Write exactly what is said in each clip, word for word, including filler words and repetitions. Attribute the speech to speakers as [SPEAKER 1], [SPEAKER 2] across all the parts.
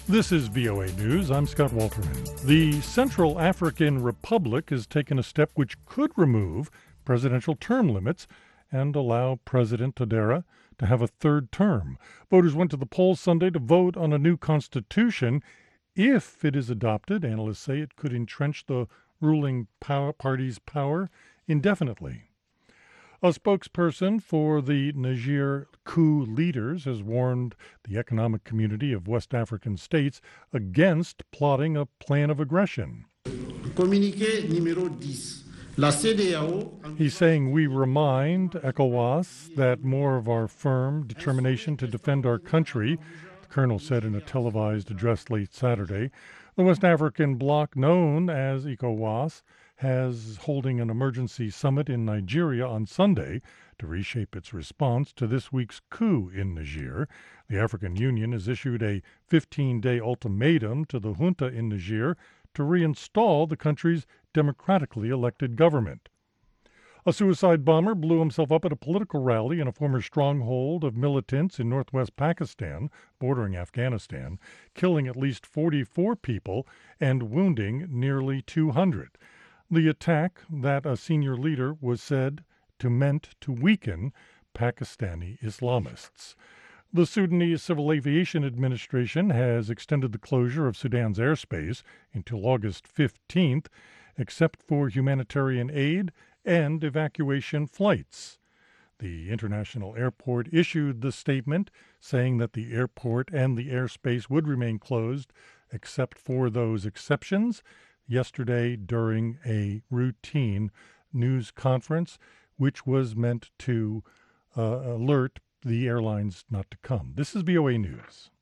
[SPEAKER 1] This is V O A News. I'm Scott Walterman. The Central African Republic has taken a step which could remove presidential term limits and allow President Touadéra to have a third term. Voters went to the polls Sunday to vote on a new constitution. If it is adopted, analysts say it could entrench the ruling power party's power indefinitely. A spokesperson for the Niger coup leaders has warned the economic community of West African states against plotting a plan of aggression.
[SPEAKER 2] Communiqué numéro dix. La C D A O.
[SPEAKER 1] He's saying we remind ECOWAS that more of our firm determination to defend our country, the colonel said in a televised address late Saturday. The West African bloc, known as ECOWAS, has holding an emergency summit in Nigeria on Sunday to reshape its response to this week's coup in Niger. The African Union has issued a fifteen-day ultimatum to the junta in Niger to reinstall the country's democratically elected government. A suicide bomber blew himself up at a political rally in a former stronghold of militants in northwest Pakistan, bordering Afghanistan, killing at least forty-four people and wounding nearly two hundred. The attack that a senior leader was said to meant to weaken Pakistani Islamists. The Sudanese Civil Aviation Administration has extended the closure of Sudan's airspace until August fifteenth, except for humanitarian aid and evacuation flights. The international airport issued the statement saying that the airport and the airspace would remain closed except for those exceptions yesterday during a routine news conference, which was meant to uh, alert the airlines not to come. This is V O A News.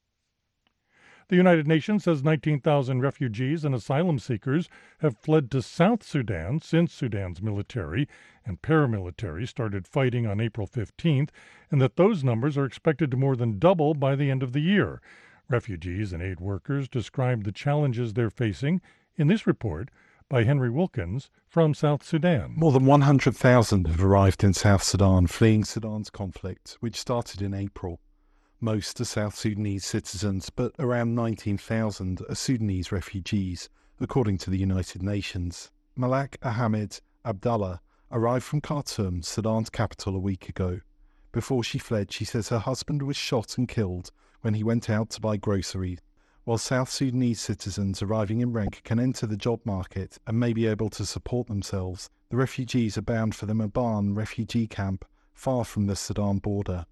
[SPEAKER 1] The United Nations says nineteen thousand refugees and asylum seekers have fled to South Sudan since Sudan's military and paramilitary started fighting on April fifteenth, and that those numbers are expected to more than double by the end of the year. Refugees and aid workers described the challenges they're facing in this report by Henry Wilkins from South Sudan.
[SPEAKER 3] More than one hundred thousand have arrived in South Sudan, fleeing Sudan's conflict, which started in April. Most are South Sudanese citizens, but around nineteen thousand are Sudanese refugees, according to the United Nations. Malak Ahmed Abdallah arrived from Khartoum, Sudan's capital, a week ago. Before she fled, she says her husband was shot and killed when he went out to buy groceries. While South Sudanese citizens arriving in rank can enter the job market and may be able to support themselves, the refugees are bound for the Maban refugee camp, far from the Sudan border.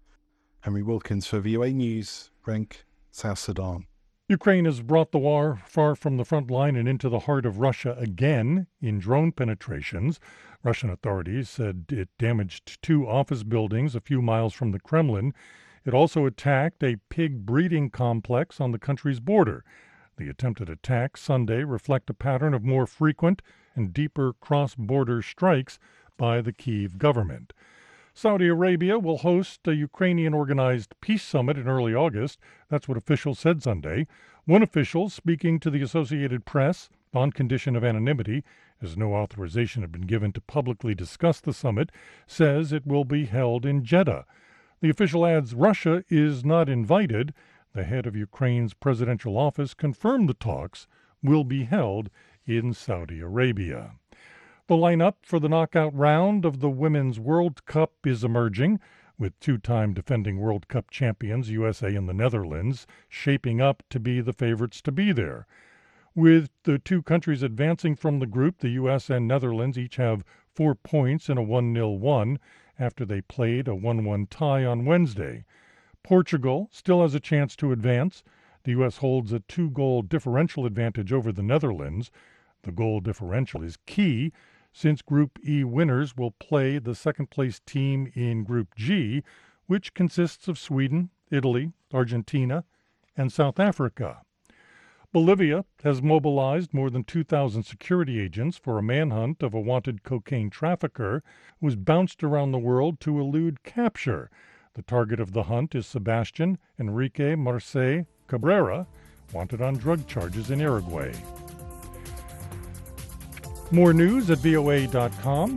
[SPEAKER 3] Henry Wilkins for V O A News, Rank, South Sudan.
[SPEAKER 1] Ukraine has brought the war far from the front line and into the heart of Russia again in drone penetrations. Russian authorities said it damaged two office buildings a few miles from the Kremlin. It also attacked a pig breeding complex on the country's border. The attempted attacks Sunday reflect a pattern of more frequent and deeper cross-border strikes by the Kyiv government. Saudi Arabia will host a Ukrainian-organized peace summit in early August. That's what officials said Sunday. One official, speaking to the Associated Press on condition of anonymity, as no authorization had been given to publicly discuss the summit, says it will be held in Jeddah. The official adds Russia is not invited. The head of Ukraine's presidential office confirmed the talks will be held in Saudi Arabia. The lineup for the knockout round of the Women's World Cup is emerging, with two-time defending World Cup champions U S A and the Netherlands shaping up to be the favorites to be there. With the two countries advancing from the group, the U S and Netherlands each have four points in a one nil one after they played a one one tie on Wednesday. Portugal still has a chance to advance. The U S holds a two-goal differential advantage over the Netherlands. The goal differential is key since Group E winners will play the second-place team in Group G, which consists of Sweden, Italy, Argentina, and South Africa. Bolivia has mobilized more than two thousand security agents for a manhunt of a wanted cocaine trafficker who was bounced around the world to elude capture. The target of the hunt is Sebastian Enrique Marce Cabrera, wanted on drug charges in Uruguay. More news at V O A dot com.